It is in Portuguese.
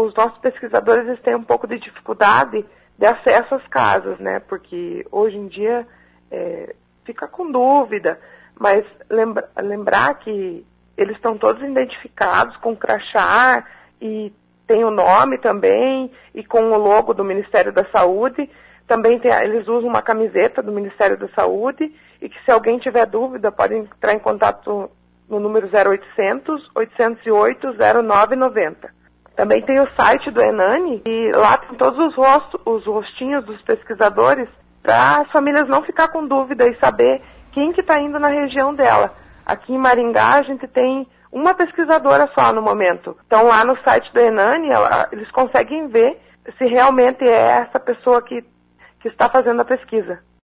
Os nossos pesquisadores eles têm um pouco de dificuldade de acesso às casas, né? Porque hoje em dia fica com dúvida, mas lembrar que eles estão todos identificados com crachá e tem o nome também e com o logo do Ministério da Saúde. Também eles usam uma camiseta do Ministério da Saúde e que se alguém tiver dúvida pode entrar em contato no número 0800 808 0990. Também tem o site do Enani e lá tem todos os rostinhos dos pesquisadores para as famílias não ficar com dúvida e saber quem que está indo na região dela. Aqui em Maringá a gente tem uma pesquisadora só no momento. Então lá no site do Enani eles conseguem ver se realmente é essa pessoa que está fazendo a pesquisa.